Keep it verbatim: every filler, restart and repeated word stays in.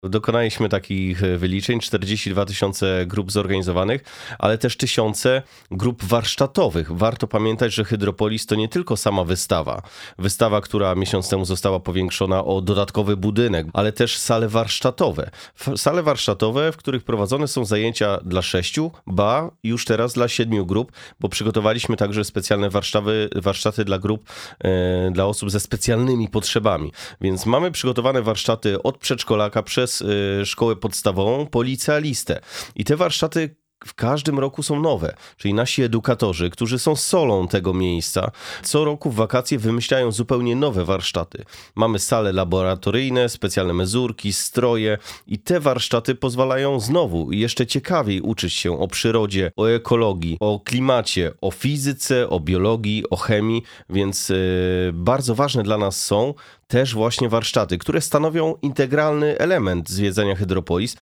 Dokonaliśmy takich wyliczeń, czterdzieści dwa tysiące grup zorganizowanych, ale też tysiące grup warsztatowych. Warto pamiętać, że Hydropolis to nie tylko sama wystawa. Wystawa, która miesiąc temu została powiększona o dodatkowy budynek, ale też sale warsztatowe. Sale warsztatowe, w których prowadzone są zajęcia dla sześciu, ba już teraz dla siedmiu grup, bo przygotowaliśmy także specjalne warsztaty, warsztaty dla grup, e, dla osób ze specjalnymi potrzebami. Więc mamy przygotowane warsztaty od przedszkolaka przez szkołę podstawową po licealistę. I te warsztaty w każdym roku są nowe, czyli nasi edukatorzy, którzy są solą tego miejsca, co roku w wakacje wymyślają zupełnie nowe warsztaty. Mamy sale laboratoryjne, specjalne mezurki, stroje i te warsztaty pozwalają znowu jeszcze ciekawiej uczyć się o przyrodzie, o ekologii, o klimacie, o fizyce, o biologii, o chemii, więc yy, bardzo ważne dla nas są też właśnie warsztaty, które stanowią integralny element zwiedzania Hydropolis.